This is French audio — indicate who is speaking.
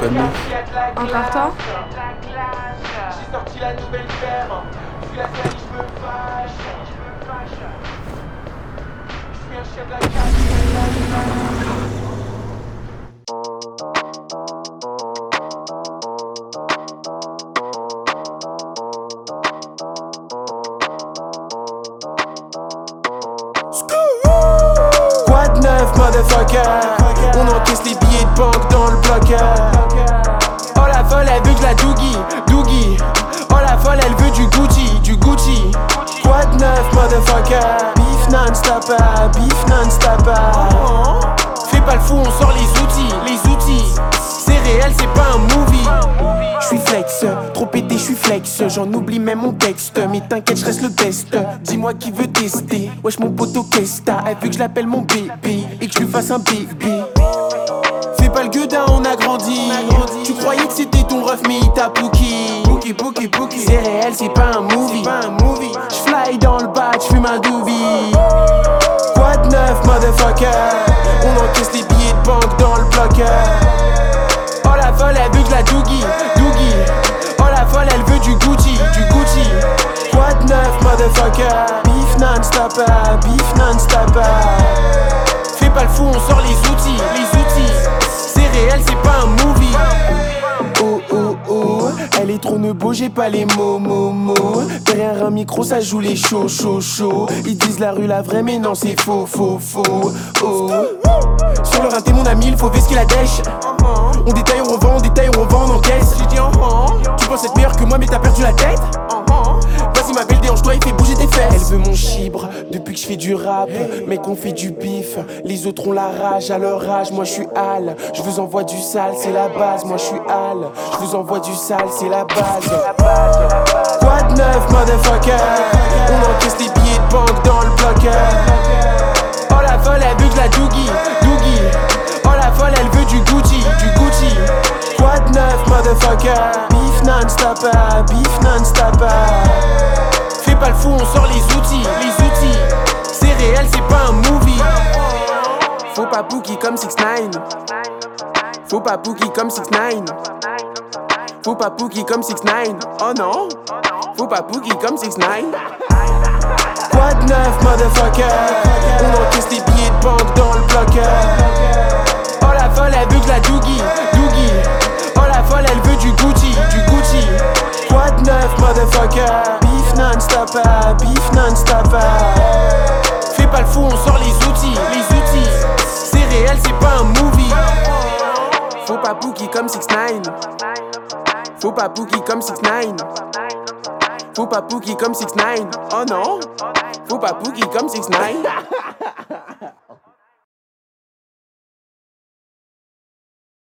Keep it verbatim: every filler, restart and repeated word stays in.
Speaker 1: connais.
Speaker 2: Encore toi?
Speaker 3: J'ai sorti la nouvelle ferme. Je suis la série, je me fâche. Je suis un chien de la casse.
Speaker 1: Quoi de neuf, motherfucker? On encaisse les billets de banque dans le bloqueur. Oh la folle, elle veut de la Doogie, Doogie. Oh la folle, elle veut du Gucci, du Gucci. Quoi de neuf, motherfucker? Beef non-stop, beef non-stop. Fais pas le fou, on sort les outils, les outils. C'est réel, c'est pas un movie. J'suis flex, trop pété, j'suis flex. J'en oublie même mon texte, mais t'inquiète, j'reste le best. Dis-moi qui veut tester. Wesh mon poteau qu'est-ce t'as? Elle veut que je l'appelle mon bébé et que je lui fasse un bébé. Fais pas le gueudin, on a grandi. Tu croyais que c'était ton ref, mais il t'a pookie. Pookie, pookie, pookie. C'est réel, c'est pas un movie. J'fly dans le bac, j'fume un doobie. Quoi de neuf, motherfucker? On encaisse les billets de banque dans le bloqueur. Oh la folle, elle veut de la Doogie, Doogie. Oh la folle, elle veut du Gucci, du Gucci. Quoi de neuf, motherfucker? Beef non-stop, beef non-stop. Fais pas le fou, on sort les outils, les outils. C'est réel, c'est pas un movie. Oh oh oh, elle est trop nebo, j'ai pas les mots, mots, mots. Derrière un micro, ça joue les chauds, chauds, chauds. Ils disent la rue la vraie, mais non, c'est faux, faux, faux. Oh. Sur le rinté, mon ami, il faut vesquer la dèche. On détaille, on revend, on détaille, on revend, on encaisse. J'ai dit en tu penses être meilleur que moi, mais t'as perdu la tête. Vas-y ma belle, déhanche-toi et fais bouger tes fesses. Elle veut mon chibre depuis que je fais du rap. Mec, on fait du bif. Les autres ont la rage à leur âge. Moi je suis Al, je vous envoie du sale, c'est la base. Moi je suis Al, je vous envoie du sale, c'est la base. Quoi de neuf, motherfucker? On encaisse les billets de banque dans le bloqueur. Oh la folle, elle veut de la Doogie, Doogie. Oh la folle, elle veut du Gucci, du Gucci. Quoi de neuf, motherfucker? Beef non-stop, beef non-stop. Fais pas le fou, on sort les outils, les outils. C'est réel, c'est pas un movie. Faut pas bookie comme six nine. Faut pas bookie comme six nine. Faut pas bookie comme six nine. Oh non. Faut pas bookie comme six nine. Quoi de neuf, motherfucker? On encaisse les billets de banque dans le bloqueur. Oh la folle, elle veut de la Doogie, Doogie. Oh la folle, elle veut du Gucci, du Gucci. Quoi de neuf, motherfucker? Beef non-stop, beef non-stop. Fais pas le fou, on sort les outils, les outils. C'est réel, c'est pas un movie. Faut pas bookie comme six nine. Faut pas bookie comme six nine. Faut pas bookie comme six nine. Oh non. Faut pas bookie comme six nine.